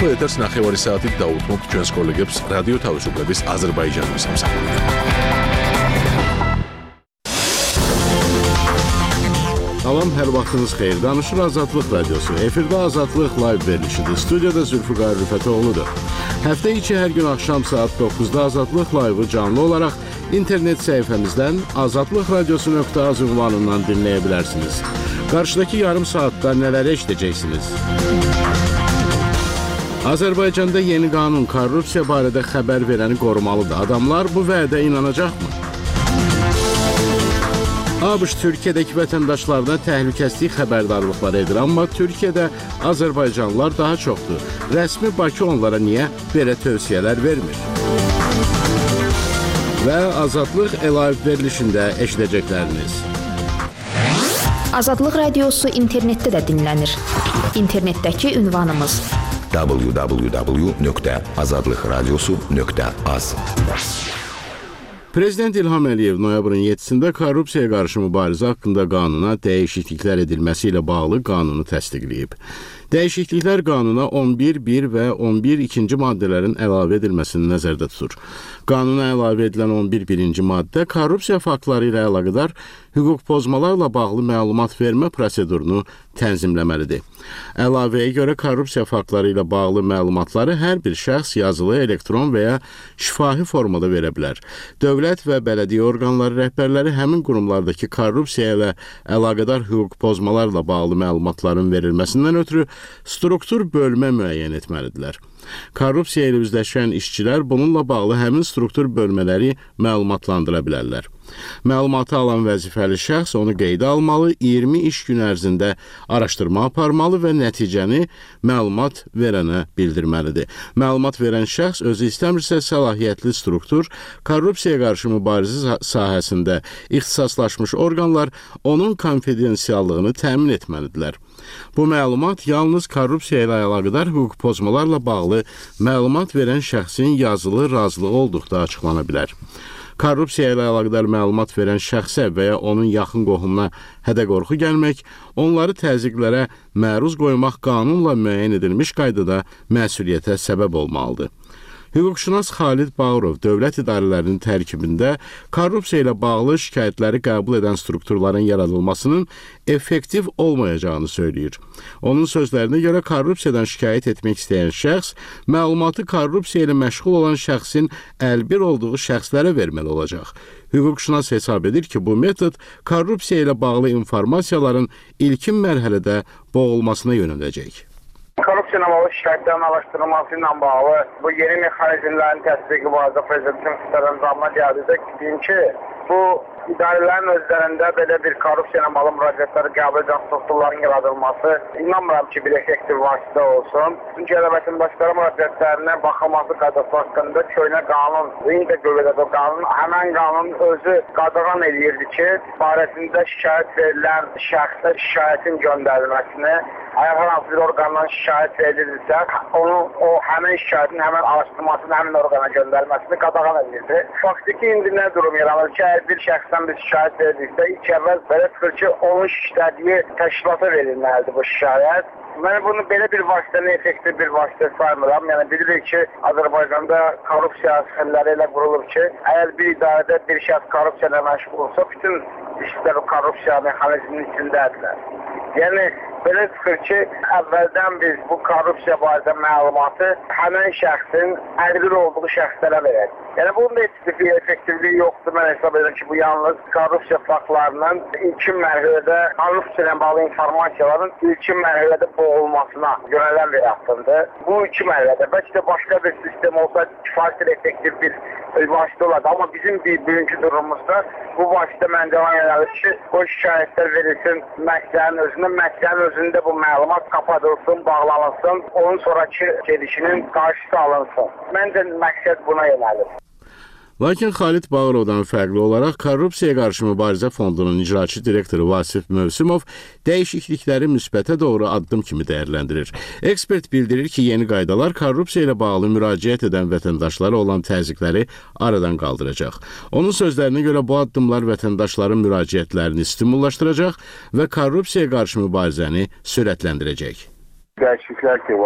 ახლა ეთერს 9 საათით დაუთმობთ ჩვენს კოლეგებს რადიო თავისუფლების აზერბაიჯანის სამსახურიდან. Salam, hər vaxtınız xeyir. Danışır Azadlıq Radiosu. Efirdə Azadlıq live verilişidir. Studiyada Zülfüqar Rüfətoğlu'dur. Həftə içi hər gün axşam saat 9-da Azadlıq live'ı canlı olaraq internet səhifəmizdən azadlıqradiosu.az ünvanından dinləyə bilərsiniz. Qarşıdakı yarım saatda nələri eşidəcəksiniz? Azərbaycanda yeni qanun korrupsiya barədə xəbər verəni qorumalıdır. Adamlar bu vədə inanacaqmı? ABŞ Türkiyədəki vətəndaşlarına təhlükəsizlik xəbərdarlıqları edir, amma Türkiyədə Azərbaycanlılar daha çoxdur. Rəsmi Bakı onlara niyə belə tövsiyələr vermir? Və Azadlıq live verilişində eşidəcəkləriniz. Azadlıq Radiosu internetdə də dinlənir. İnternetdəki ünvanımız www.azadlıqradiosu.az. Prezident İlham Əliyev noyabrın 7-sində korrupsiyaya qarşı mübarizə haqqında qanuna dəyişikliklər edilməsi ilə bağlı qanunu təsdiqləyib. Dəyişikliklər qanuna 11.1 və 11.2 maddələrin əlavə edilməsini nəzərdə tutur. Qanuna əlavə edilən 11.1 maddə korrupsiya faktları ilə əlaqədar hüquq pozmalarla bağlı məlumat vermə prosedurunu tənzimləməlidir. Əlavəyə görə korrupsiya faktları ilə bağlı məlumatları hər bir şəxs yazılı, elektron və ya şifahi formada verə bilər. Dövlət və bələdiyyə orqanları rəhbərləri həmin qurumlardakı korrupsiya ilə əlaqədar hüquq pozmalarla bağlı məlumatların verilməsindən ötürü struktur bölmə müəyyən etməlidirlər. Korrupsiya ilə üzləşən işçilər bununla bağlı həmin struktur bölmələri məlumatlandıra bilərlər. Məlumatı alan vəzifəli şəxs onu qeydə almalı, 20 iş gün ərzində araşdırma aparmalı və nəticəni məlumat verənə bildirməlidir. Məlumat verən şəxs özü istəmirsə səlahiyyətli struktur, korrupsiyaya qarşı mübarizə sahəsində ixtisaslaşmış orqanlar onun konfidensiallığını təmin etməlidirlər. Bu məlumat yalnız korrupsiya ilə əlaqədar hüquq pozmalarla bağlı məlumat verən şəxsin yazılı razılığı olduqda açıqlana bilər. Korrupsiya ilə əlaqədar məlumat verən şəxsə və ya onun yaxın qohumuna hədə-qorxu gəlmək, onları təzyiqlərə məruz qoymaq qanunla müəyyən edilmiş qaydada məsuliyyətə səbəb olmalıdır. Hüquqşünas Xalid Bağırov dövlət idarələrinin tərkibində korrupsiya ilə bağlı şikayətləri qəbul edən strukturların yaradılmasının effektiv olmayacağını söyləyir. Onun sözlərinə görə korrupsiyadan şikayət etmək istəyən şəxs məlumatı korrupsiya ilə məşğul olan şəxsin əlbir olduğu şəxslərə verməli olacaq. Hüquqşünas hesab edir ki, bu metod korrupsiya ilə bağlı informasiyaların ilkin mərhələdə boğulmasına yönələcək. Korrupsiya ilə bağlı şikayətlərin araşdırılması ilə bağlı bu yeni mexanizmlərin tətbiqi barədə prezidentin sərəncamına gəldikdə deyim ki, bu idarələrin özlərində belə bir korrupsiya ilə bağlı müraciətləri qəbul edən strukturların yaradılması inanmıram ki, bir effektiv vasitə olsun. Çünki vətəndaşlara müraciətlərinə baxılması qaydası haqqında köhnə qanun, indi qüvvədədir qanun, həmən qanun özü qadağan edirdi ki, barəsində şikayət verilən şəxsə şikayətin göndərilməsini, əgər hər hansı bir orqandan şikayət verilirsə, o həmin şikayətin həmin araşdırmasını həmin orqana göndərilməsini qadağan edirdi. Faktiki indi nə durum yaranır ki, əgər bir şəxsdən biz şikayət verdikdə ilk əvvəl belə çıxır ki, onun işlədiyi təşkilata verilməlidir bu şikayət. Mən bunu belə bir vasitəni effektiv bir vasitə saymıram. Yəni bilirik ki, Azərbaycanda korrupsiya xəlləri ilə qurulur ki, əgər bir idarədə bir şəxs korrupsiya ilə məşğul olsa, bütün işlər korrupsiya mexanizminin içindədirlər. Yəni belə çıxır ki, əvvəldən biz bu korrupsiya barədə məlumatı həmin şəxsin əlbir olduğu şəxslərə verək. Yəni bunun da heç effektivliyi yoxdur. Mən hesab edirəm ki, bu yalnız korrupsiya faktlarının ilkin mərhələdə korrupsiya ilə bağlı informasiyaların ilkin mərhələdə boğulmasına yönələn bir addımdır. Bu iki mərhələdə bəlkə də başqa bir sistem olsa kifayət effektiv bir vasitə olardı. Amma bizim bugünkü durumumuzda bu vasitə məncə yönəlir ki, o şikayətlər verilsin məhkəmənin özünə, məhkəmənin özündə bu məlumat qapadılsın, bağlanılsın, onun sonraki gedişinin qarşısı alınsın. Məncə məqsəd buna yönəlir. Lakin Xalid Bağırovdan fərqli olaraq Korrupsiyaya qarşı mübarizə fondunun icraçı direktoru Vasif Mövsümov dəyişiklikləri müsbətə doğru addım kimi dəyərləndirir. Ekspert bildirir ki, yeni qaydalar korrupsiya ilə bağlı müraciət edən vətəndaşlara olan təzyiqləri aradan qaldıracaq. Onun sözlərinə görə bu addımlar vətəndaşların müraciətlərini stimullaşdıracaq və korrupsiyaya qarşı mübarizəni sürətləndirəcək. Dəyişikliklər ki var.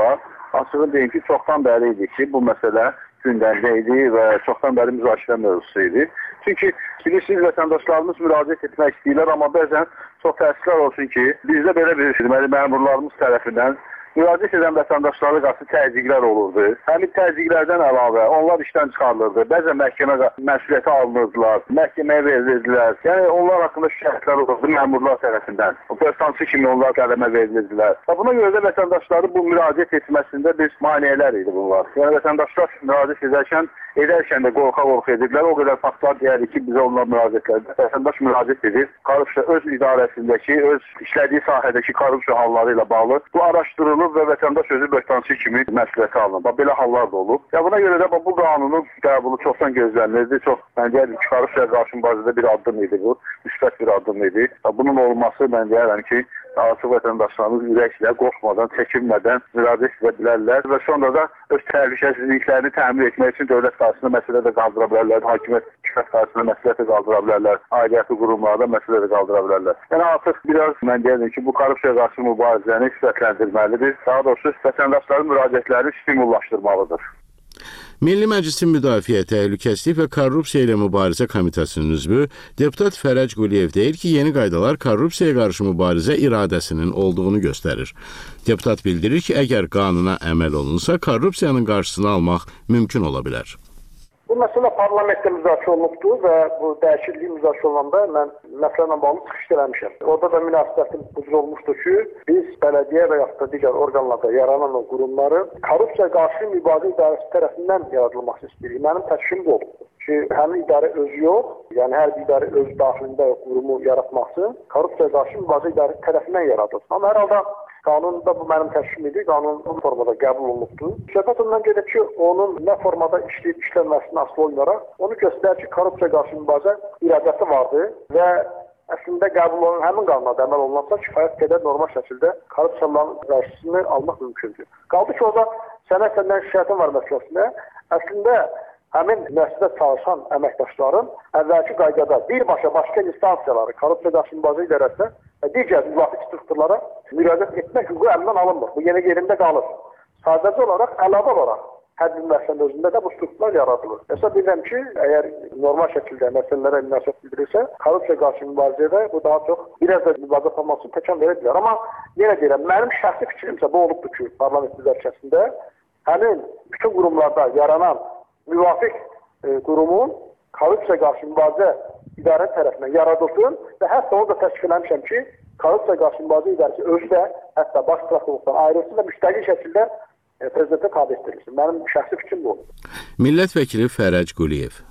açığı deyim ki, çoxdan bəri idi ki, bu məsələ gündəmdə idi və çoxdan bəri müzakirə mövzusu idi. Çünki bilirsiniz, vətəndaşlarımız müraciət etmək istəyirlər, amma bəzən çox təəssüflər olsun ki, bizdə belə bir məmurlarımız tərəfindən müraciət edən vətəndaşlara qarşı təzyiqlər olurdu. Həmin təzyiqlərdən əlavə onlar işdən çıxarılırdı. Bəzən məhkəmə məsuliyyəti alınırdılar, məhkəməyə verilirdilər. Yəni onlar haqqında şikayətlər olurdu məmurlar tərəfindən. Böhtançı kimi onlar qələmə verilirdilər. Buna görə də vətəndaşları bu müraciət etməsində bir maneələr idi bunlar. Yəni vətəndaşlar müraciət edərkən də qorxa-qorxa edirlər. O qədər faktlar deyərik ki, bizə onlar müraciətlərdə vətəndaş müraciət edir. Korrupsiya öz idarəsindəki, öz işlədiyi sahədəki korrupsiya halları ilə bağlı bu araşdırılır və vətəndaş özü böhtançı kimi məsuliyyəti alınır. Belə hallar da olub. Buna görə də bu qanunun qəbulu çoxdan gözlənilirdi. Çox, mən deyərdim ki, korrupsiya qarşı mübarizədə bir addım idi bu. Müsbət bir addım idi. Bunun olması, mən deyərəm ki, artıq vətəndaşlarımız ürəklə, qorxmadan, çəkinmədən müraciət edə bilərlər və sonra da öz təhlükəsizliklərini təmin etmək üçün dövlət qarşısında məsələ də qaldıra bilərlər, hakimiyyət qarşısında məsələ də qaldıra bilərlər, aidiyyəti qurumlarda məsələ də qaldıra bilərlər. Yəni artıq biraz mən deyirəm ki, bu korrupsiya qarşı mübarizəni sifətləndirməlidir. Daha doğrusu vətəndaşların müraciətlərini stimullaşdırmalıdır. Milli Məclisin Müdafiə, Təhlükəsizlik və Korrupsiya ilə Mübarizə Komitəsinin üzvü deputat Fərəc Quliyev deyir ki, yeni qaydalar korrupsiyaya qarşı mübarizə iradəsinin olduğunu göstərir. Deputat bildirir ki, əgər qanuna əməl olunsa, korrupsiyanın qarşısını almaq mümkün ola bilər. Bu məsələ parlamentdə müzakirə olunubdur və bu dəyişiklik müzakirə olunanda mən məsələ ilə bağlı çıxış eləmişəm. Orada da münasibətim bu cür olmuşdur ki, biz bələdiyyə və yaxud da digər orqanlarda yaranan o qurumların korrupsiya qarşı mübarizə idarəsi tərəfindən yaradılması istəyirik. Mənim təşkilim bu olub ki, həmin idarə özü yox, yəni hər bir idarə öz daxilində qurumu yaratması korrupsiya qarşı mübarizə idarəsi tərəfindən yaradılır. Amma hər halda qanunda bu mənim təşkilim idi, qanun bu formada qəbul olunubdur. Söhbət ondan gedir ki, onun nə formada işləyib işlənməsindən asılı olaraq onu göstərir ki, korrupsiya qarşı mübarizə iradəsi vardır və əslində qəbul olunan həmin qanuna da əməl olunansa kifayət qədər normal şəkildə korrupsiyaların qarşısını almaq mümkündür. Qaldı ki, orada səndən şikayətin var məsələsində əslində həmin müəssisədə çalışan əməkdaşların əvvəlki qaydada birbaşa başqa instansiyaları korrupsiya qarşı mübarizə idarəsinə və digər müvafiq strukturlara müraciət etmək hüququ əlindən alınmır. Bu yenə yerində qalır. Sadəcə olaraq, əlavə olaraq hər bir məsələnin özündə də bu strukturlar yaradılır. Hesab edirəm ki, əgər normal şəkildə məsələlərə münasibət bildirirsə, korrupsiya qarşı mübarizədə bu daha çox biraz da mübarizə formasını təkan verə bilər. Amma yenə deyirəm, mənim şəxsi fikrimsə bu olubdur ki, parlament müzakirəsində həmin bütün qurumlarda yaranan müvafiq qurumun korrupsiya qarşı mübarizə idarə tərəfindən yaradılsın və hətta onu da təşkil eləmişəm ki, korrupsiya qarşı mübarizə idarəsi özü də hətta baş prokurorluqdan ayrılsın və müstəqil şəkildə prezidentə tabe etdirilsin. Mənim şəxsi fikrim bu. Millət vəkili Fərəc Quliyev.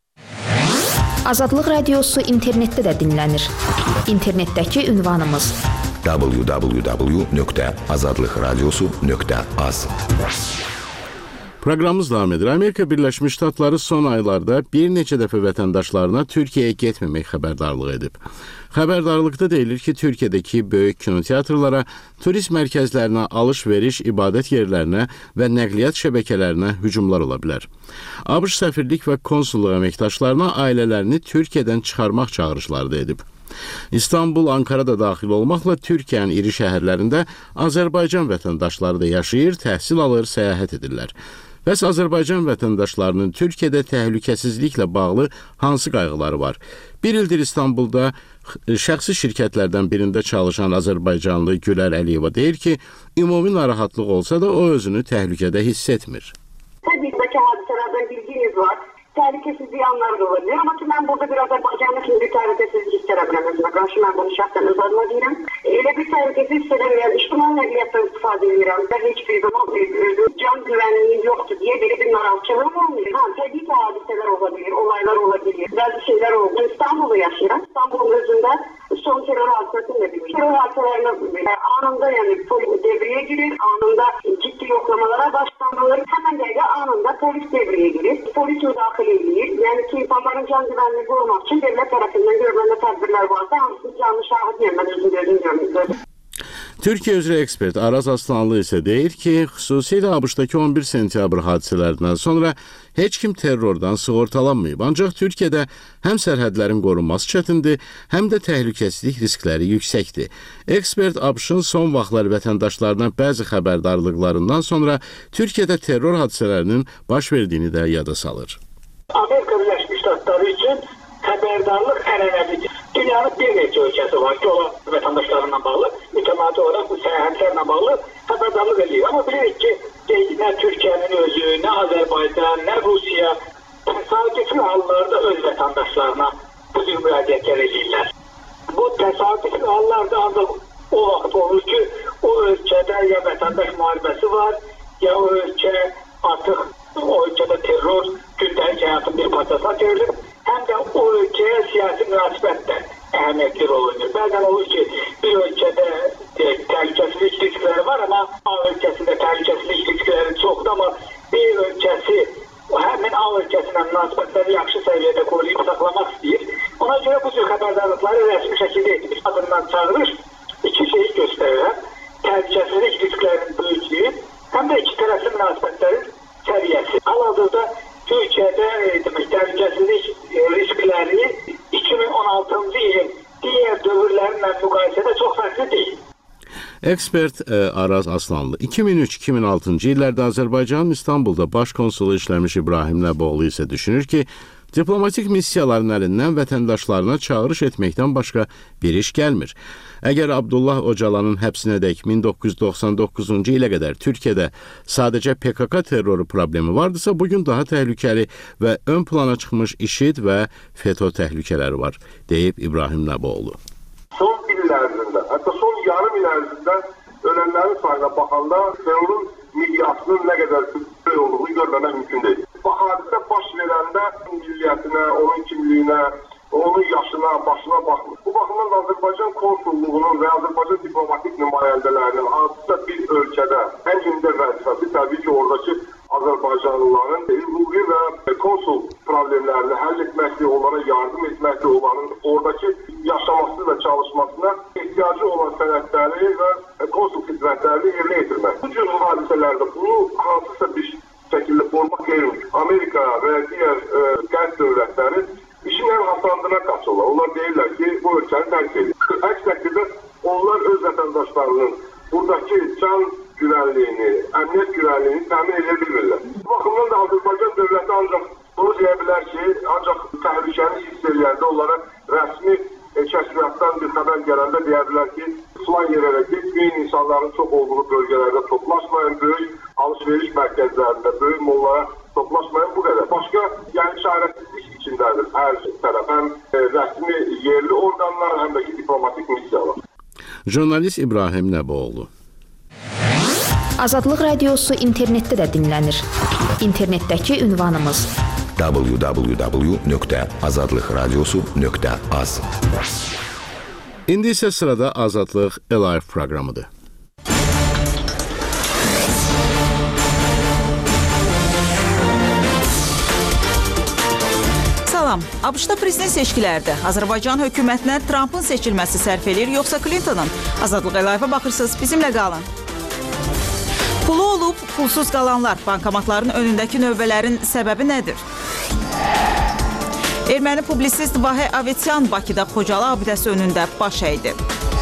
Azadlıq Radiosu internetdə də dinlənir. İnternetdəki ünvanımız www.azadlıqradiosu.az. Proqramımız davam edir. Amerika Birləşmiş Ştatları son aylarda bir neçə dəfə vətəndaşlarına Türkiyəyə getməmək xəbərdarlığı edib. Xəbərdarlıqda deyilir ki, Türkiyədəki böyük kinoteatrlara, turist mərkəzlərinə, alış-veriş, ibadət yerlərinə və nəqliyyat şəbəkələrinə hücumlar ola bilər. ABŞ səfirlik və konsulluq əməkdaşlarına ailələrini Türkiyədən çıxarmaq çağırışları da edib. İstanbul, Ankara da daxil olmaqla Türkiyənin iri şəhərlərində Azərbaycan vətəndaşları da yaşayır, təhsil alır, səyahət edirlər. Bəs Azərbaycan vətəndaşlarının Türkiyədə təhlükəsizliklə bağlı hansı qayğıları var? Bir ildir İstanbulda şəxsi şirkətlərdən birində çalışan Azərbaycanlı Gülər Əliyeva deyir ki, ümumi narahatlıq olsa da o özünü təhlükədə hiss etmir. Təbii ki, hadisələrdən bilginiz var. Təhlükəsizlik anları da olabilir. Ama ki ben burada bir Azerbaycan'da şimdi bir təhlükəsizlik hissedemem. Karşı ben bunu şahsen öz adıma deyirəm. Elə bir təhlükəsizlik hissedemem. İctimai nəqliyyatdan istifadə edirəm. Ben hiçbir zaman can güvenliği yoktu diye bir narahatçılığım olmuyor. Təbii ki hadiseler olabilir, olaylar olabilir. Bazı şeyler oldu. İstanbul'da yaşayıram. İstanbul'un özünde son terör hadisesini de bilmiş. Terör hadiselerine anında yani polis devreye girir. Anında ciddi yoklamalara başlanılır. Hemen de anında polis devreye girir. Polis müdahale edilir. Yani ki insanların can güvenliği korumak için devlet tarafından görülen tedbirler varsa hangisini canlı şahit yerine gözüm görmüyor. Türkiyə üzrə ekspert Araz Aslanlı isə deyir ki, xüsusilə ABŞ-dakı 11 sentyabr hadisələrindən sonra heç kim terrordan sığortalanmayıb. Ancaq Türkiyədə həm sərhədlərin qorunması çətindir, həm də təhlükəsizlik riskləri yüksəkdir. Ekspert ABŞ-ın son vaxtlar vətəndaşlarına bəzi xəbərdarlıqlarından sonra Türkiyədə terror hadisələrinin baş verdiyini də yada salır. Amerika Birləşmiş Ştatları üçün xəbərdarlıq ənənəvidir. Dünyanın bir neçə ölkəsi var ki, o vətəndaşlarına bağlı, mütəmadi olaraq bu səyahətlərlə bağlı xəbərdarlıq edir. Amma bilirik ki, nə Türkiyənin özü, nə Azərbaycan, nə Rusiya təsadüfi hallarda öz vətəndaşlarına bu cür müraciətlər edirlər. Bu təsadüfi hallarda ancaq o vaxt olur ki, o ölkədə ya vətəndaş müharibəsi var, ya o ölkə artıq o ölkədə terror gündəlik həyatın bir parçasına çevrilib, həm də o ölkəyə siyasi münasibətlər əhəmiyyətli rol oynayır. Bəzən olur ki, bir ölkədə təhlükəsizlik riskləri var, amma A ölkəsində təhlükəsizlik riskləri çoxdur, amma bir ölkəsi həmin A ölkəsinə münasibətləri yaxşı səviyyədə qoruyub saxlamaq istəyir. Ona görə bu cür xəbərdarlıqları rəsmi şəkildə etmiş adından çağırış iki şeyi göstərir. Təhlükəsizlik risklərinin böyüklüyü, həm də iki tərəfli münasibətlərin səviyyəsi. Hal-hazırda Türkiyədə təhlükəsizlik riskləri 2016-cı ilin digər dövrlərlə müqayisədə çox fərqli deyil. Ekspert Araz Aslanlı 2003-2006-cı illərdə Azərbaycanın İstanbulda baş konsulu işləmiş İbrahim Nəboğlu isə düşünür ki, diplomatik missiyaların əlindən vətəndaşlarına çağırış etməkdən başqa bir iş gəlmir. Əgər Abdullah Öcalanın həbsinədək 1999-cu ilə qədər Türkiyədə sadəcə PKK terroru problemi vardısa, bugün daha təhlükəli və ön plana çıxmış IŞİD və FETÖ təhlükələri var, deyib İbrahim Nəboğlu. Son il ərzində, hətta son yarım il ərzində ölənlərin sayına baxanda terrorun miqyasının nə qədər böyük olduğunu görməmək mümkün deyil. Bu hadisə baş verəndə milliyyətinə, onun kimliyinə, onun yaşına, başına baxmır. Bu baxımdan Azərbaycan konsulluğunun və Azərbaycan diplomatik nümayəndələrinin hansısa bir ölkədə ən gündə vəzifəsi təbii ki, oradakı Azərbaycanlıların hüquqi və konsul problemlərini həll etməkdir, onlara yardım etməkdir, onların oradakı yaşaması və çalışmasına ehtiyacı olan sənədləri və konsul xidmətlərini yerinə yetirmək. Bu cür hadisələrdə bunu hansısa bir şəkildə forma verir. Amerika və digər qərb dövlətləri işin ən hasandına qaçırlar. Onlar deyirlər ki, bu ölkəni tərk edir. Əks təqdirdə onlar öz vətəndaşlarının buradakı can güvənliyini, əmniyyət güvənliyini təmin edə bilmirlər. Bu baxımdan da Azərbaycan dövləti ancaq bunu deyə bilər ki, ancaq təhlükəni hiss edəndə onlara rəsmi kəşfiyyatdan bir xəbər gələndə deyə bilər ki, filan yerlərə getməyin, insanların çox olduğu bölgələrdə toplaşmayın, böyük alış-veriş mərkəzlərində, böyük mollara toplaşmayın, bu qədər. Başqa, yəni çarəsizlik içindədir hər tərəf, həm rəsmi yerli orqanlar, həm də ki, diplomatik missiyalar. Jurnalist İbrahim Nəboğlu. Azadlıq Radiosu internetdə də dinlənir. İnternetdəki ünvanımız www.azadlıqradiosu.az. İndi isə sırada Azadlıq Live proqramıdır. Salam. ABŞ-da prezident seçkilərdə Azərbaycan hökumətinə Trumpın seçilməsi sərf edir, yoxsa Clinton'ın? Azadlıq Live-a baxırsınız, bizimlə qalın. Pulu olub, pulsuz qalanlar, bankomatların önündəki növbələrin səbəbi nədir? Erməni publisist Vahə Avetsyan Bakıda Xocalı abidəsi önündə baş əydi.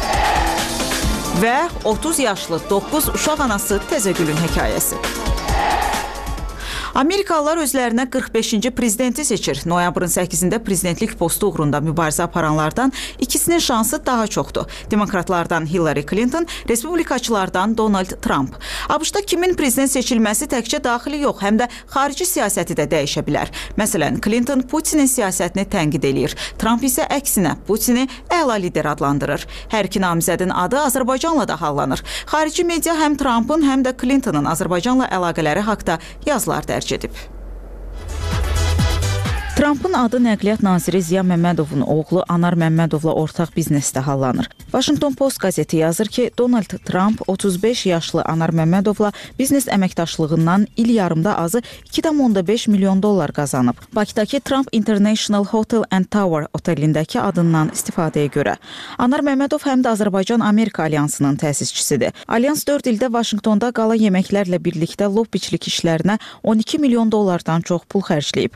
Və 30 yaşlı 9 uşaq anası Təzəgülün hekayəsi. Amerikalılar özlərinə 45-ci prezidenti seçir. Noyabrın 8-də prezidentlik postu uğrunda mübarizə aparanlardan ikisinin şansı daha çoxdur. Demokratlardan Hillary Clinton, respublikaçılardan Donald Trump. ABŞ-da kimin prezident seçilməsi təkcə daxili yox, həm də xarici siyasəti də dəyişə bilər. Məsələn, Clinton Putinin siyasətini tənqid eləyir. Trump isə əksinə Putini əla lider adlandırır. Hər iki namizədin adı Azərbaycanla da hallanır. Xarici media həm Trumpın, həm də Clinton'ın Azərbaycanla əlaqələri haqda yazılar dərc edib. Trampın adı Nəqliyyat naziri Ziya Məmmədovun oğlu Anar Məmmədovla ortaq biznesdə hallanır. Washington Post qəzeti yazır ki, Donald Trump 35 yaşlı Anar Məmmədovla biznes əməkdaşlığından il yarımda azı $2,5 milyon qazanıb. Bakıdakı Trump International Hotel and Tower otelindəki adından istifadəyə görə. Anar Məmmədov həm də Azərbaycan-Amerika alyansının təsisçisidir. Alyans 4 ildə Washingtonda qala yeməklərlə birlikdə lobbiçilik işlərinə $12 milyon çox pul xərcləyib.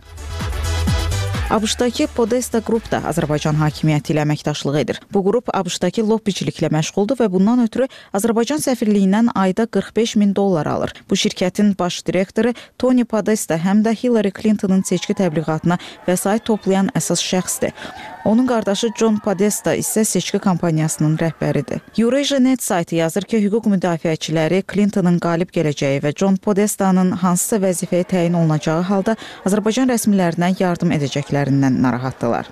ABŞ-dakı Podesta Group da Azərbaycan hakimiyyəti ilə əməkdaşlıq edir. Bu qrup ABŞ-dakı lobbiçiliklə məşğuldur və bundan ötürü Azərbaycan səfirliyindən ayda $45.000 alır. Bu şirkətin baş direktoru Tony Podesta həm də Hillary Clinton'ın seçki təbliğatına vəsait toplayan əsas şəxsdir. Onun qardaşı John Podesta isə seçki kampaniyasının rəhbəridir. Eurasia.net saytı yazır ki, hüquq müdafiəçiləri Clinton'ın qalib gələcəyi və John Podesta'nın hansısa vəzifəyə təyin olunacağı halda Azərbaycan rəsmilərinə yardım edəcəklərindən narahatdılar.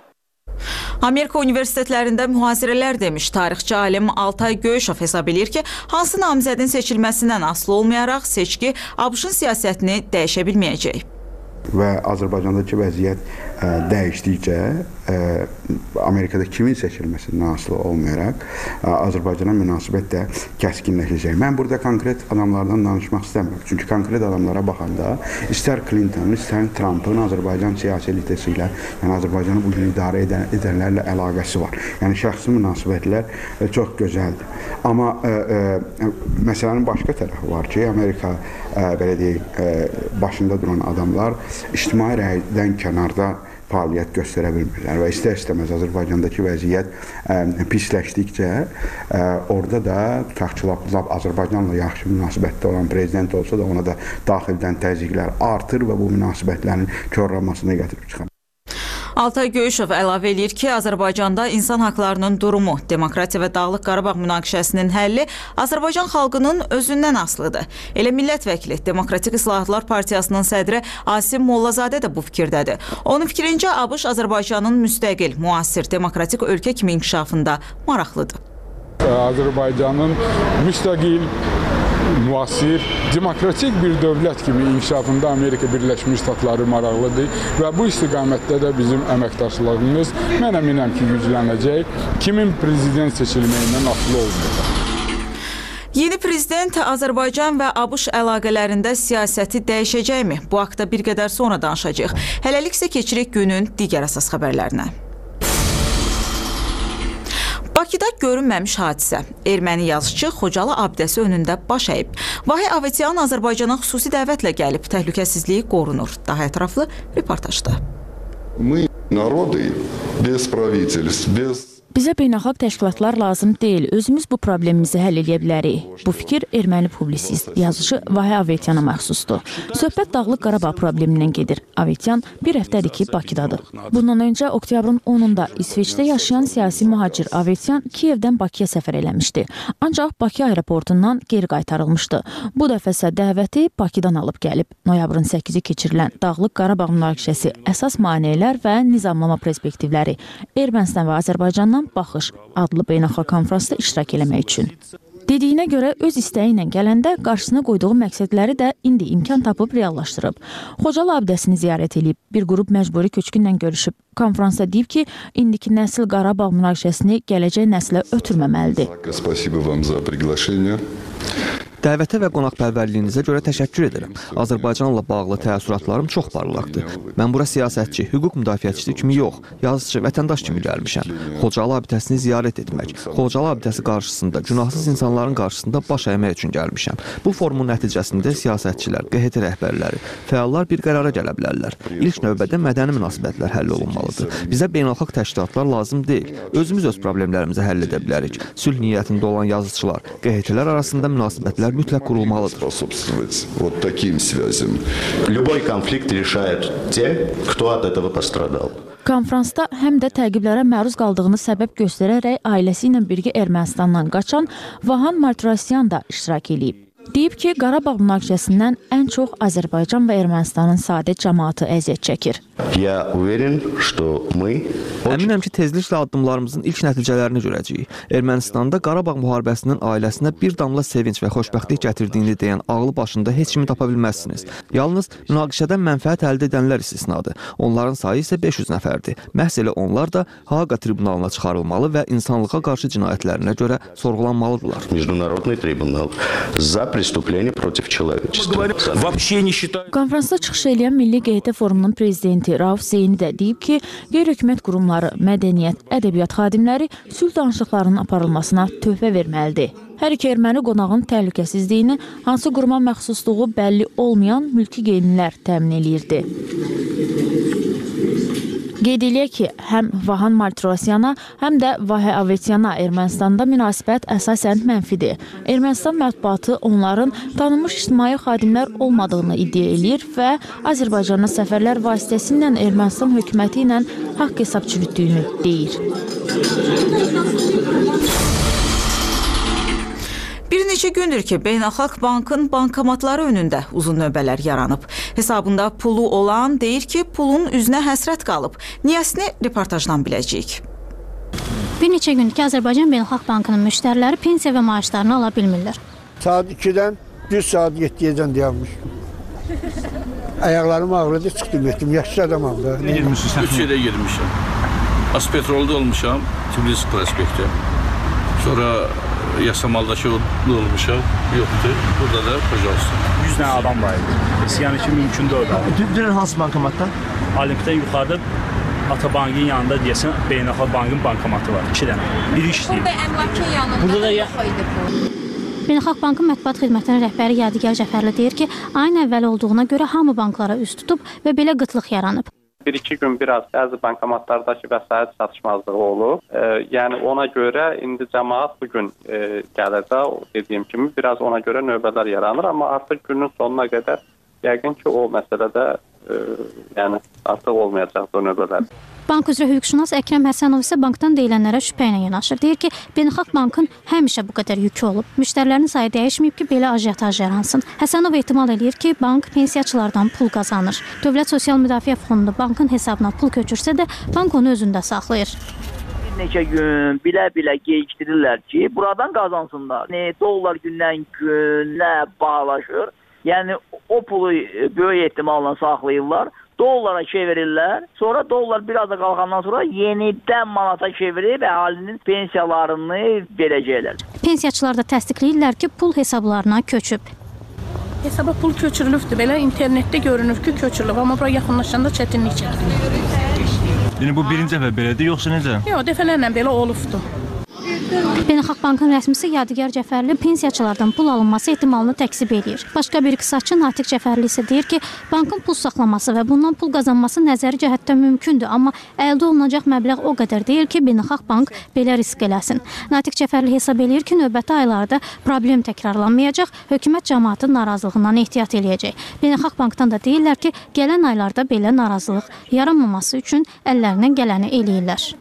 Amerika universitetlərində mühazirələr demiş tarixçi alim Altay Göyüşov hesab edir ki, hansı namizədin seçilməsindən asılı olmayaraq seçki ABŞ-ın siyasətini dəyişə bilməyəcək. Və Azərbaycandakı vəziyyət dəyişdikcə Amerikada kimin seçilməsindən asılı olmayaraq Azərbaycana münasibət də kəskinləşəcək. Mən burada konkret adamlardan danışmaq istəmirəm. Çünki konkret adamlara baxanda istər Clinton, istər Trump'ın Azərbaycan siyasi elitesi ilə, yəni Azərbaycanı bugün idarə edənlərlə əlaqəsi var. Yəni şəxsi münasibətlər çox gözəldir. Amma məsələnin başqa tərəfi var ki, Amerika belə deyək, başında duran adamlar ictimai rəydən kənarda fəaliyyət göstərə bilmirlər və istər-istəməz Azərbaycandakı vəziyyət pisləşdikcə orada da tutaq ki, Azərbaycanla yaxşı münasibətdə olan prezident olsa da ona da daxildən təzyiqlər artır və bu münasibətlərin korlanmasına gətirib çıxar. Altay Göyüşov əlavə edir ki, Azərbaycanda insan haqlarının durumu, demokratiya və Dağlıq Qarabağ münaqişəsinin həlli Azərbaycan xalqının özündən asılıdır. Elə millət vəkili Demokratik İslahatlar Partiyasının sədri Asim Mollazadə də bu fikirdədir. Onun fikrincə, ABŞ Azərbaycanın müstəqil, müasir, demokratik ölkə kimi inkişafında maraqlıdır. Azərbaycanın müstəqil, müasir, demokratik bir dövlət kimi inkişafında Amerika Birləşmiş Ştatları maraqlıdır və bu istiqamətdə də bizim əməkdaşlığımız mən əminəm ki, güclənəcək, kimin prezident seçilməyindən asılı olmayacaq. Yeni prezident Azərbaycan və ABŞ əlaqələrində siyasəti dəyişəcəkmi? Bu haqda bir qədər sonra danışacağıq. Hələlik isə keçirik günün digər əsas xəbərlərinə. Bakıda görünməmiş hadisə. Erməni yazıçı Xocalı abidəsi önündə baş əyib. Vahiy Avetiyan Azərbaycana xüsusi dəvətlə gəlib. Təhlükəsizliyi qorunur. Daha ətraflı reportajda. Bizə beynəlxalq təşkilatlar lazım deyil. Özümüz bu problemimizi həll edə bilərik. Bu fikir erməni publisist, yazıcı Vahiy Avetyana məxsusdur. Söhbət Dağlıq Qarabağ problemindən gedir. Avetyan bir həftədir ki, Bakıdadır. Bundan öncə oktyabrın 10-da İsveçdə yaşayan siyasi mühacir Avetyan Kiyevdən Bakıya səfər eləmişdi. Ancaq Bakı aeroportundan geri qaytarılmışdı. Bu dəfə isə dəvəti Bakıdan alıb gəlib. Noyabrın 8-i keçirilən Dağlıq Qarabağ münaqişəsi əsas maneələr və nizamlama perspektivləri Ermənistan və Azərbaycandan Baxış adlı beynəlxalq konfransda iştirak eləmək üçün. Dediyinə görə öz istəyi ilə gələndə qarşısına qoyduğu məqsədləri də indi imkan tapıb reallaşdırıb. Xocalı abidəsini ziyarət edib, bir qrup məcburi köçkünlə görüşüb. Konfransda deyib ki, indiki nəsil Qarabağ münaqişəsini gələcək nəslə ötürməməlidir. Dəvətə və qonaqpərvərliyinizə görə təşəkkür edirəm. Azərbaycanla bağlı təəssüratlarım çox parlaqdır. Mən bura siyasətçi, hüquq müdafiəçisi kimi yox, yazıcı, vətəndaş kimi gəlmişəm. Xocalı abidəsini ziyarət etmək, Xocalı abidəsi qarşısında, günahsız insanların qarşısında baş əymək üçün gəlmişəm. Bu forumun nəticəsində siyasətçilər, QHT rəhbərləri, fəallar bir qərara gələ bilərlər. İlk növbədə mədəni münasibətlər həll olunmalıdır. Bizə beynəlxalq təşkilatlar lazım deyil. Özümüz öz problemlərimizi həll edə bilərik. Sülh niyyətində olan yazıçılar, QHT-lər arasında münasibətlər mütləq qurulmalıdır. Konfransda həm də təqiblərə məruz qaldığını səbəb göstərərək ailəsi ilə birgə Ermənistandan qaçan Vahan Martirosyan da iştirak edib. Deyib ki, Qarabağ münaqişəsindən ən çox Azərbaycan və Ermənistanın sadə cəmaatı əziyyət çəkir. Əminəm ki, tezliklə addımlarımızın ilk nəticələrini görəcəyik. Ermənistanda Qarabağ müharibəsinin ailəsinə bir damla sevinç və xoşbəxtlik gətirdiyini deyən ağlı başında heç kimi tapa bilməzsiniz. Yalnız münaqişədən mənfəət əldə edənlər istisnadır. Onların sayı isə 500 nəfərdir. Məhz elə onlar da Haaqa tribunalına çıxarılmalı və insanlığa qarşı cinayətlərinə görə sorğulanmalıdırlar. Konfransda çıxış edən Milli QHT Forumunun prezidenti Rauf Zeyni də deyib ki, qeyri-hökumət qurumları, mədəniyyət, ədəbiyyat xadimləri sülh danışıqlarının aparılmasına töhfə verməlidir. Hər iki erməni qonağın təhlükəsizliyini hansı quruma məxsusluğu bəlli olmayan mülki geyimlər təmin eləyirdi. Qeyd eləyək ki, həm Vahan Martirosyana, həm də Vahə Avetyana Ermənistanda münasibət əsasən mənfidir. Ermənistan mətbuatı onların tanınmış ictimai xadimlər olmadığını iddia eləyir və Azərbaycana səfərlər vasitəsilə Ermənistan hökuməti ilə haqq hesab çürütdüyünü deyir. Bir neçə gündür ki, Beynəlxalq Bankın bankomatları önündə uzun növbələr yaranıb. Hesabında pulu olan deyir ki, pulun üzünə həsrət qalıb. Niyəsini reportajdan biləcəyik. Bir neçə gündür ki, Azərbaycan Beynəlxalq Bankının müştəriləri pensiya və maaşlarını ala bilmirlər. Saat 2-dən düz saat 7-dən dayanmışdım. Ayaqlarım ağrıdı, çıxdım etdim. Yaşlı adamam da. Ne girmişsin sen? 3 yerə girmişim. Aspetrolda olmuşam, Tbilisi prospektə. Sonra Yasamaldakı olmuşam, yoxdur. Burada da pajolsun. 100 dənə adam var idi. Yəni ki, mümkün deyil. Dünən hansı bankomatdan? Olimpikdən yuxarıda Atabankın yanında deyəsən Beynəlxalq Bankın bankomatı var. 2 dənə. Biri işləyir. Burada əmlakın yanında burada da Beynəlxalq Bankın mətbuat xidmətinin rəhbəri Yadigar Cəfərli deyir ki, ayın əvvəl olduğuna görə hamı banklara üst tutub və belə qıtlıq yaranıb. 1-2 gün biraz bəzi bankomatlardakı vəsait çatışmazlığı olub. Yəni ona görə indi cəmaət bugün gəlir də dediyim kimi biraz ona görə növbələr yaranır, amma artıq günün sonuna qədər yəqin ki o məsələdə yəni artıq olmayacaq o növbələr. Bank üzrə hüquqşünas Əkrəm Həsənov isə bankdan deyilənlərə şübhə ilə yanaşır. Deyir ki, Beynəlxalq Bankın həmişə bu qədər yükü olub. Müştərilərin sayı dəyişməyib ki, belə ajitaj yaransın. Həsənov ehtimal edir ki, bank pensiyaçılardan pul qazanır. Dövlət Sosial Müdafiə Fondu bankın hesabına pul köçürsə də, bank onu özündə saxlayır. Bir neçə gün bilə-bilə gecikdirirlər ki, buradan qazansınlar. Dollar gündən-günə bağlaşır. Yəni o pulu böyük ehtimalla saxlayırlar. Dollara çevirirlər. Sonra dollar biraz da qalxandan sonra yenidən manata çevirib əhalinin pensiyalarını verəcəklər. Pensiyaçılar da təsdiqləyirlər ki, pul hesablarına köçüb. Hesaba pul köçürülübdür. Belə internetdə görünür ki, köçürülüb, amma bura yaxınlaşanda çətinlik çəkilir. Yəni bu birinci dəfə belədir, yoxsa necə? Yox, dəfələrlə belə olubdur. Beynəlxalq Bankın rəsmisi Yadigar Cəfərli pensiyaçılardan pul alınması ehtimalını təkzib edir. Başqa bir iqtisadçı Natiq Cəfərli isə deyir ki, bankın pul saxlaması və bundan pul qazanması nəzəri cəhətdən mümkündür, amma əldə olunacaq məbləğ o qədər deyil ki, Beynəlxalq Bank belə risk eləsin. Natiq Cəfərli hesab edir ki, növbəti aylarda problem təkrarlanmayacaq, hökumət cəmaatın narazılığından ehtiyat eləyəcək. Beynəlxalq Bankdan da deyirlər ki, gələn aylarda belə narazılıq yaranmaması üçün əllərindən gələni eləyirlər.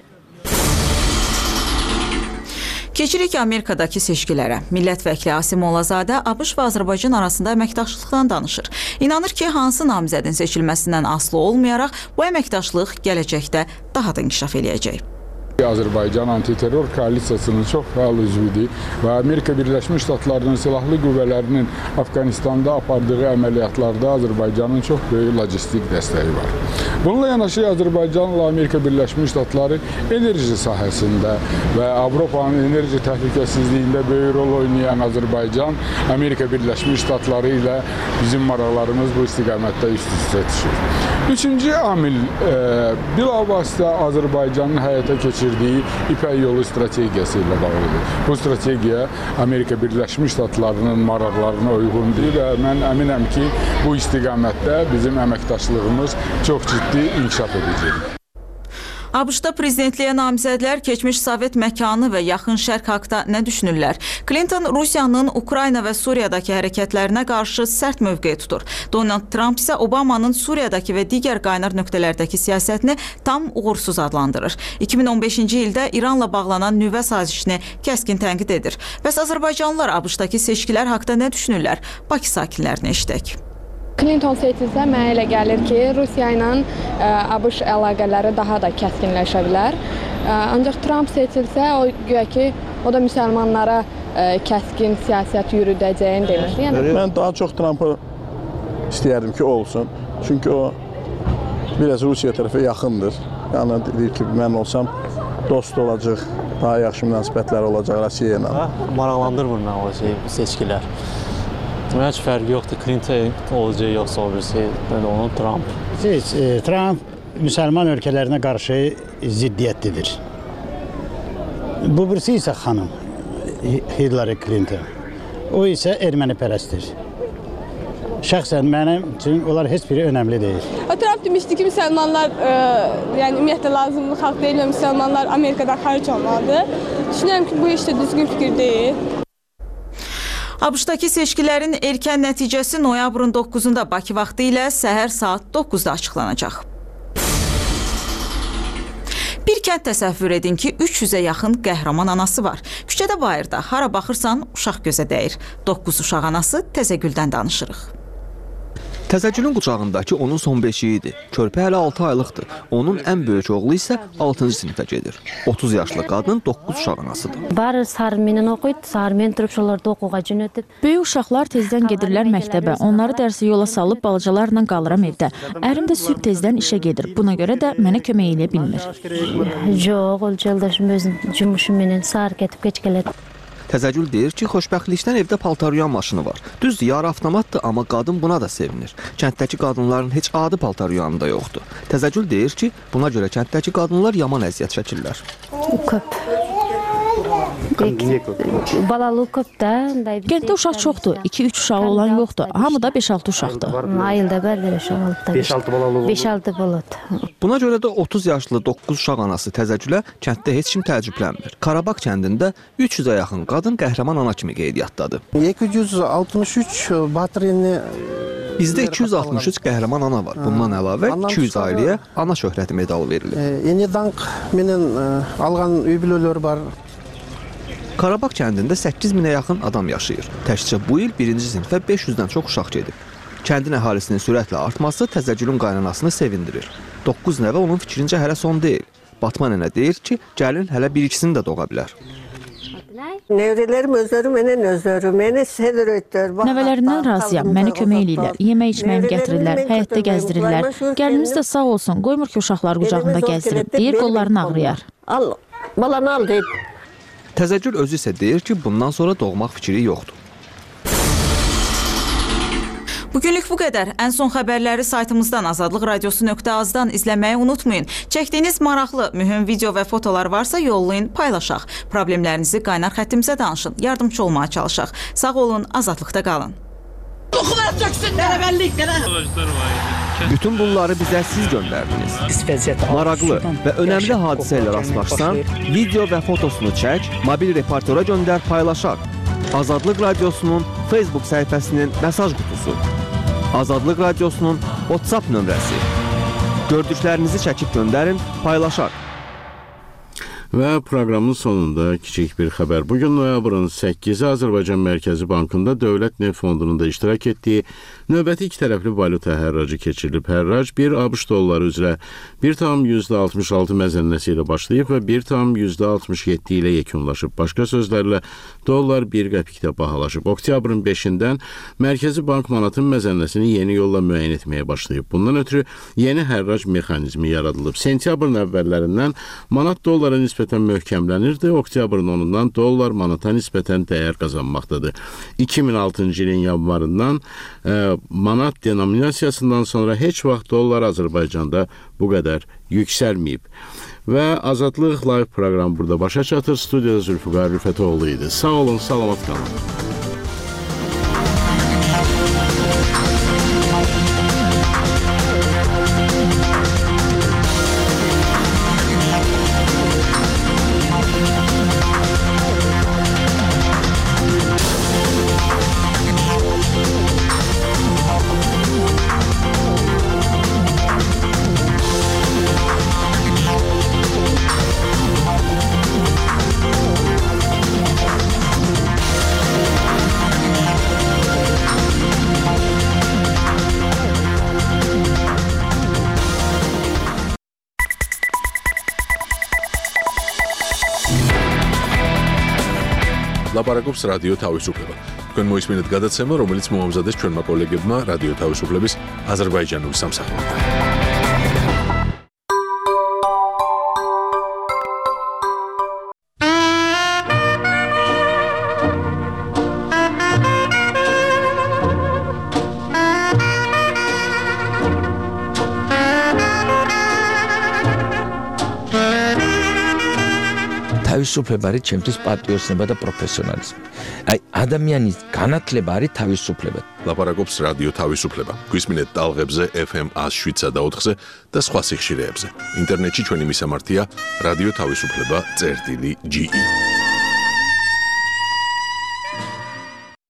Keçirik Amerikadakı seçkilərə. Millət vəkili Asim Olazadə ABŞ və Azərbaycan arasında əməkdaşlıqdan danışır. İnanır ki, hansı namizədin seçilməsindən asılı olmayaraq bu əməkdaşlıq gələcəkdə daha da inkişaf eləyəcək. Azərbaycan antiterror koalisiyasının çox fəal üzvüdür və Amerika Birləşmiş Ştatlarının silahlı qüvvələrinin Afqanistanda apardığı əməliyyatlarda Azərbaycanın çox böyük logistik dəstəyi var. Bununla yanaşı Azərbaycanla Amerika Birləşmiş Ştatları enerji sahəsində və Avropanın enerji təhlükəsizliyində böyük rol oynayan Azərbaycan, Amerika Birləşmiş Ştatları ilə bizim maraqlarımız bu istiqamətdə üst-üstə düşür. Üçüncü amil bilavasitə Azərbaycanın həyata keçirdiyi İpək yolu strategiyası ilə bağlıdır. Bu strategiya Amerika Birləşmiş Ştatlarının maraqlarına uyğundur və mən əminəm ki, bu istiqamətdə bizim əməkdaşlığımız çox ciddi inkişaf edəcək. ABŞ-da prezidentliyə namizədlər keçmiş Sovet məkanı və yaxın şərq haqda nə düşünürlər? Clinton Rusiyanın Ukrayna və Suriyadakı hərəkətlərinə qarşı sərt mövqe tutur. Donald Trump isə Obamanın Suriyadakı və digər qaynar nöqtələrdəki siyasətini tam uğursuz adlandırır. 2015-ci ildə İranla bağlanan nüvə sazişini kəskin tənqid edir. Bəs Azərbaycanlılar ABŞ-dakı seçkilər haqda nə düşünürlər? Bakı sakinlərini eşidək. Clinton seçilsə, mənə elə gəlir ki, Rusiya ilə ABŞ əlaqələri daha da kəskinləşə bilər. Ancaq Trump seçilsə, o güya ki, o da müsəlmanlara kəskin siyasət yürüdəcəyini demir. Mən daha çox Trump'ı istəyərdim ki, olsun. Çünki o biraz Rusiya tərəfə yaxındır. Yəni, deyir ki, mən olsam dost olacaq, daha yaxşı münasibətlər olacaq Rusiya ilə. Maraqlandırmır mən o seçkilər. Demək ki, fərqi yoxdur. Clinton olacaq, yoxsa o birisi, onun Trump. Trump müsəlman ölkələrinə qarşı ziddiyyətlidir. Bu birisi isə xanım Hillary Clinton. O isə ermənipərəstdir. Şəxsən mənim üçün onlar heç biri önəmli deyil. Trump demişdi ki, müsəlmanlar, yəni ümumiyyətlə lazımlı xalq deyil və müsəlmanlar Amerikadan xaric olmalıdır. Düşünürəm ki, bu işte düzgün fikir deyil. ABŞ-dakı seçkilərin erkən nəticəsi noyabrın 9-da Bakı vaxtı ilə səhər saat 9-da açıqlanacaq. Bir kənd təsəvvür edin ki, 300-ə yaxın qəhrəman anası var. Küçədə, bayırda, hara baxırsan uşaq gözə dəyir. 9 uşaq anası Təzəgüldən danışırıq. Təzəgülün qucağındakı onun son beşiyidir. Körpə hələ 6 aylıqdır. Onun ən böyük oğlu isə 6-cı sinifə gedir. 30 yaşlı qadın 9 uşaq anasıdır. Barı sarminin oxuyub, sarmin durub şolarda oxuğa cünötüb. Böyük uşaqlar tezdən gedirlər məktəbə. Onları dərsə yola salıb balacalarla qalıram evdə. Ərim də sübh tezdən işə gedir. Buna görə də mənə kömək edə bilmir. Yox, ol yoldaşım özün cümüşüm ilə sar getib geç gələr. Təzəgül deyir ki, xoşbəxtlikdən evdə paltaryuyan maşını var. Düzdür, yarı avtomatdır, amma qadın buna da sevinir. Kənddəki qadınların heç adi paltaryuyanı da yoxdur. Təzəgül deyir ki, buna görə kənddəki qadınlar yaman əziyyət çəkirlər. Köp. Balalı köp də. Kənddə uşaq çoxdur, 2-3 uşağı olan yoxdur. Hamı da 5-6 uşaqdır. Ayılda bərlər uşaq olub da. 5-6 balalı olur. 5-6 baladı. Buna görə də 30 yaşlı 9 uşaq anası Təzəgülə kənddə heç kim təəccüblənmir. Qarabağ kəndində 300-ə yaxın qadın qəhrəman ana kimi qeydiyyatdadır. 263 Batırını Bizdə 263 qəhrəman ana var. Bundan əlavə 200 ailəyə ana şöhrəti medalı verilir. Yeni dank mənim alğan übüllər var. Qarabağ kəndində 8000-ə yaxın adam yaşayır. Təkcə bu il 1-ci sinifə 500-dən çox uşaq gedib. Kəndin əhalisinin sürətlə artması Təzəgülün qaynanasını sevindirir. 9 nəvə onun fikrincə hələ son deyil. Batma nənə deyir ki, gəlin hələ 1-2-sini də doğa bilər. Nevrələrim özləri mənə sədr etdilər. Nəvələrimdən razıyam, mənə kömək eləyirlər, yemək içməyimi gətirirlər, həyətdə gəzdirirlər. Gəlinimiz də sağ olsun, qoymur ki, uşaqlar qucağında gəzdirib, deyir qollarını ağrıyar. Al, balanı al deyil. Təzəgül özü isə deyir ki, bundan sonra doğmaq fikri yoxdur. Bugünlük bu qədər. Ən son xəbərləri saytımızdan azadlıqradiosu.az-dan izləməyi unutmayın. Çəkdiyiniz maraqlı, mühüm video və fotolar varsa yollayın, paylaşaq. Problemlərinizi qaynar xəttimizə danışın, yardımcı olmağa çalışaq. Sağ olun, azadlıqda qalın. Bütün bunları bizə siz göndərdiniz. Maraqlı və önəmli hadisə ilə rastlaşsan, video və fotosunu çək, mobil reportera göndər, paylaşaq. Azadlıq Radiosunun Facebook səhifəsinin mesaj qutusu. Azadlıq Radiosunun WhatsApp nömrəsi. Gördüklərinizi çəkib göndərin, paylaşaq. Və proqramın sonunda kiçik bir xəbər. Bugün noyabrın 8-i Azərbaycan Mərkəzi Bankında Dövlət Neft Fondunun da iştirak etdiyi növbəti iki tərəfli valyuta hərracı keçirilib. Hərrac 1 ABŞ dolları üzrə 1,66 məzənnəsi ilə başlayıb və 1,67 ilə yekunlaşıb. Başqa sözlərlə, dollar 1 qəpikdə bahalaşıb. Oktyabrın 5-dən Mərkəzi Bank manatın məzənnəsini yeni yolla müəyyən etməyə başlayıb. Bundan ötürü yeni hərrac mexanizmi yaradılıb. Sentyabrın əvvəllərindən manat dollara nisbətən möhkəmlənirdi. Oktyabrın 10-dan dollar manata nisbətən dəyər qazanmaqdadır. 2006-cı ilin yanvarından manat denominasiyasından sonra heç vaxt dollar Azərbaycanda bu qədər yüksəlməyib. Və Azadlıq Live proqramı burada başa çatır. Studiyada Zülfüqar Rüfətoğlu idi. Sağ olun, salamat qalın. ლაპარაკობს რადიო თავისუფლება. თქვენ მოისმინეთ გადაცემა, რომელიც მოამზადეს ჩვენმა კოლეგებმა რადიო თავისუფლების აზერბაიჯანული სამსახურიდან. თავისუფლება არის ჩემთვის პატრიოტიზმი და პროფესიონალიზმი. აი ადამიანის განათლება არის თავისუფლება. ლაპარაკობს რადიო თავისუფლება. გვისმინეთ ტალღებზე FM 107 და 4-ზე და სხვა სიხშირეებზე. ინტერნეტში ჩვენი მისამართია რადიო თავისუფლება.ge